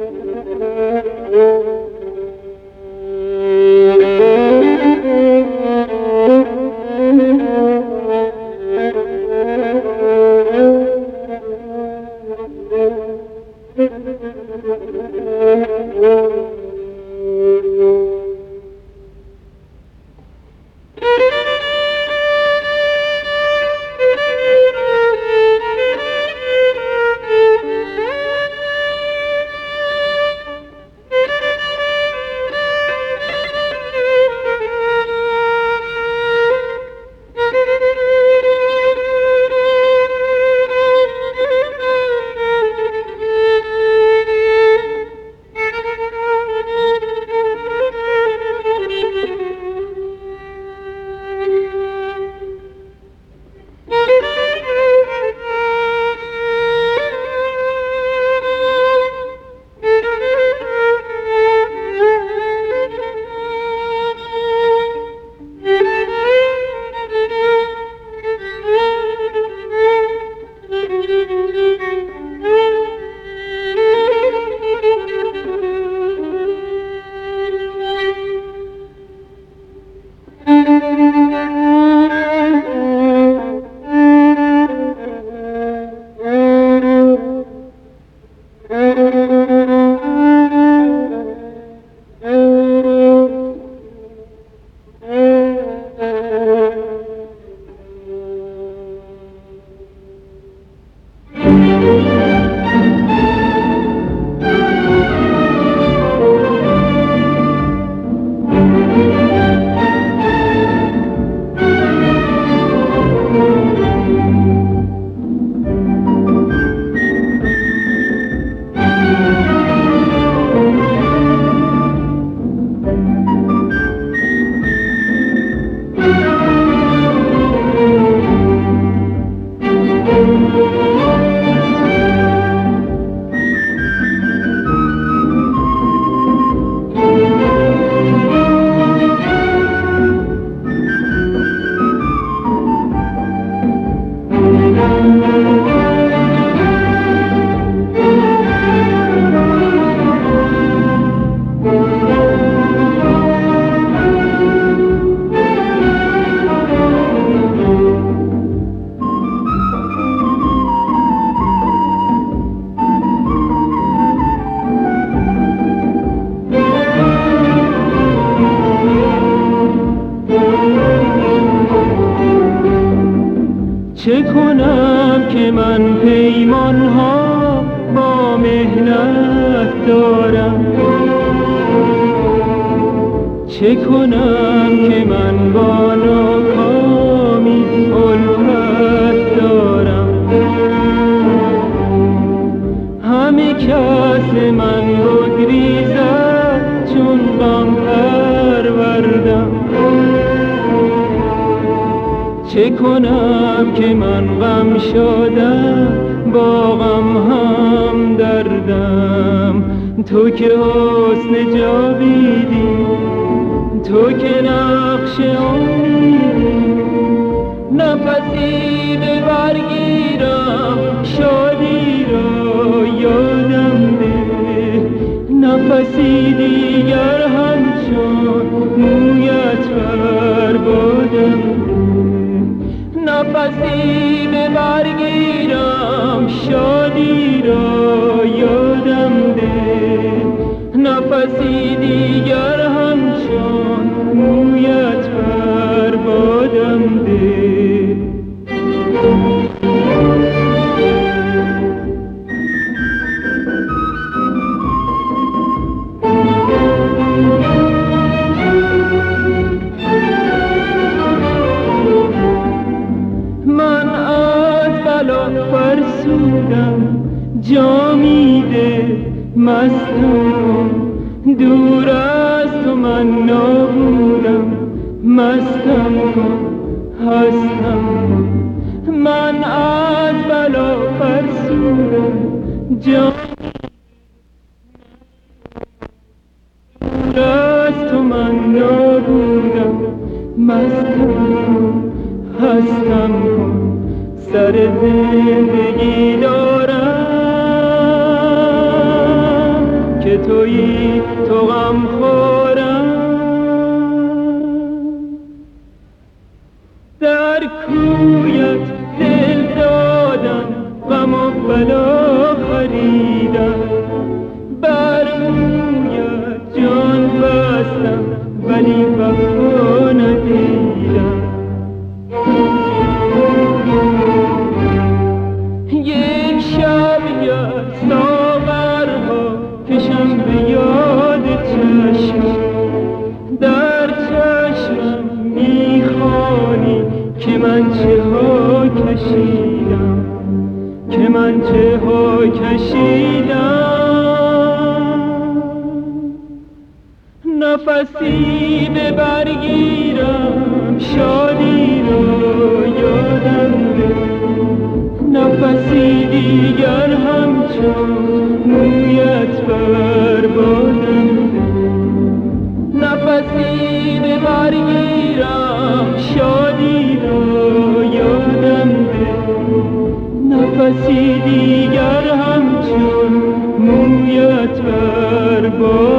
چه کنم که من پیمان ها با مهنت دارم، چه کنم که من با ناکامی الفت دارم. همه کس من بگریزد چون غم پروردم، چه کنم که من غم شدم با غم هم دردم. تو که حسن جاویدی، تو که نقش امیدی، نفسی به برگیرم شادی را یادم ده. نفسی دیگر همچون مویت بر بادم ده. نفسی به برگیرم شادی را یادم ده. نفسی دیگر همچون مویت بر بادم ده. من از بلا فرسودم جامی ده، مستم کن دور از تو من نابودم. مستم کن هستم کن، من از بلا فرسودم جامی دور از تو من نابودم. مستم کن هستم کن، سر زندگی دارم که تویی تو غم خورم. در کویت دل دادم غم و بلا خریدم، بر مویت جان بستم ولی وفا ندیدم. یک شب یا ساغرها کشم به یاد چشم، در چشمم میخوانی که من چه ها کشیدم، که من چه ها کشیدم. نفسی به برگیرم شادی رو یادم ده، نفسی دیگر همچون مویت بر بادم ده. نفسی به برگیرم شادی رو یادم ده، نفسی دیگر همچون مویت بر بادم